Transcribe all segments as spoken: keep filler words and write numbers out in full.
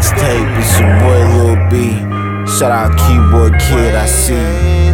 mixtape. It's your boy Lil B. Shout out Keyboard Kid, I see you.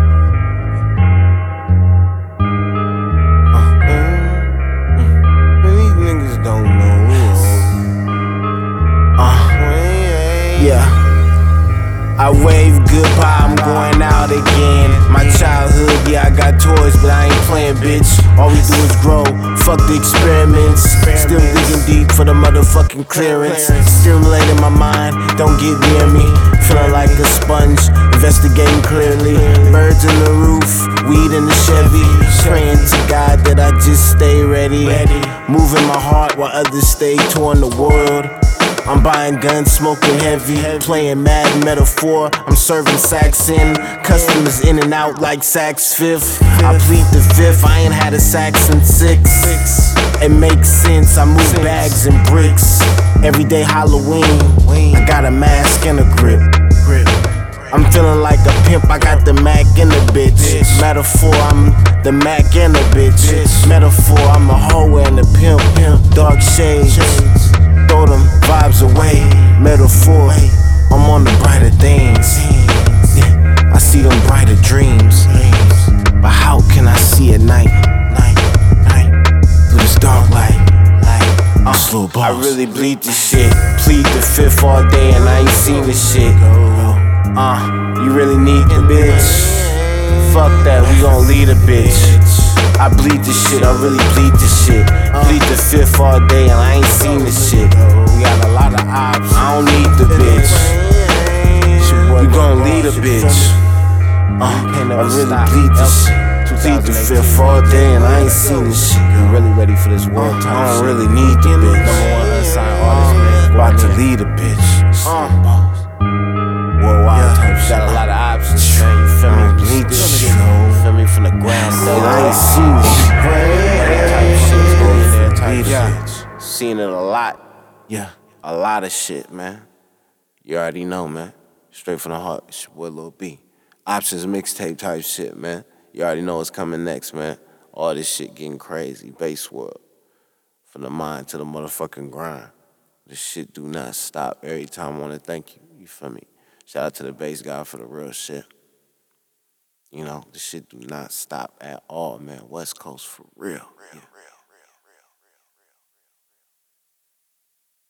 I wave goodbye, I'm going out again. My childhood, yeah, I got toys, but I ain't playing, bitch. All we do is grow, fuck the experiments. Still digging deep for the motherfucking clearance. Stimulating my mind, don't get near me. Feeling like a sponge, investigating clearly. Birds in the roof, weed in the Chevy. Praying to God that I just stay ready. Moving my heart while others stay touring the world. I'm buying guns, smoking heavy, playing mad metaphor. I'm serving sacks in, customers in and out like Saks Fifth. I plead the fifth, I ain't had a sack since six. It makes sense, I move bags and bricks. Everyday Halloween, I got a mask and a grip. I'm feeling like a pimp, I got the Mac and the bitch. Metaphor, I'm the Mac and the bitch. Metaphor, I'm a hoe and a pimp. Dark shades, throw them vibes away. Metaphor, I'm on the brighter things. Yeah, I see them brighter dreams. But how can I see at night? Night, night, through this dark light. Uh, Slow balls. I really bleed this shit. Plead the fifth all day and I ain't seen this shit. Uh, you really need the bitch? Fuck that, we gon' lead a bitch. I bleed this shit, I really bleed this shit. Bleed the fifth all day and I ain't seen this shit. We got a lot of options. I don't need the bitch. You gon' lead a bitch. Uh, I really bleed this shit. Bleed the fifth all day and I ain't seen this shit. You really ready for this world time? I don't really need the bitch. Number one unsigned artist, man. About to lead a bitch. Uh, Worldwide type shit. Got a lot of options, man. You feel me? Bleed this shit. You feel me? From the ground up. I ain't seen this shit. Type shit. Yeah. Seen it a lot. Yeah. A lot of shit, man. You already know, man. Straight from the heart. It's your boy Lil B. Options mixtape type shit, man. You already know what's coming next, man. All this shit getting crazy. Bass world. From the mind to the motherfucking grind. This shit do not stop. Every time I want to thank you. You feel me? Shout out to the bass guy for the real shit. You know, this shit do not stop at all, man. West Coast for real. real, yeah. real.